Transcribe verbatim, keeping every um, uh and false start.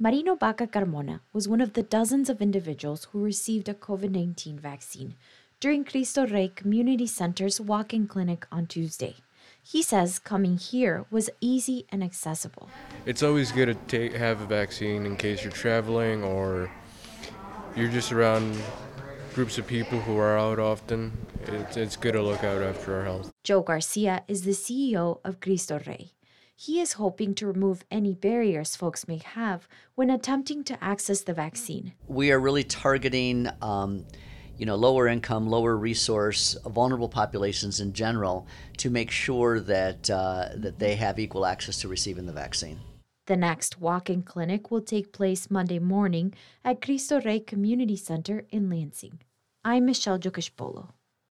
Marino Baca Carmona was one of the dozens of individuals who received a COVID nineteen vaccine during Cristo Rey Community Center's walk-in clinic on Tuesday. He says coming here was easy and accessible. It's always good to take, have a vaccine in case you're traveling or you're just around groups of people who are out often. It's, it's good to look out after our health. Joe Garcia is the C E O of Cristo Rey. He is hoping to remove any barriers folks may have when attempting to access the vaccine. We are really targeting um, you know, lower income, lower resource, vulnerable populations in general to make sure that, uh, that they have equal access to receiving the vaccine. The next walk-in clinic will take place Monday morning at Cristo Rey Community Center in Lansing. I'm Michelle Jokishpolo.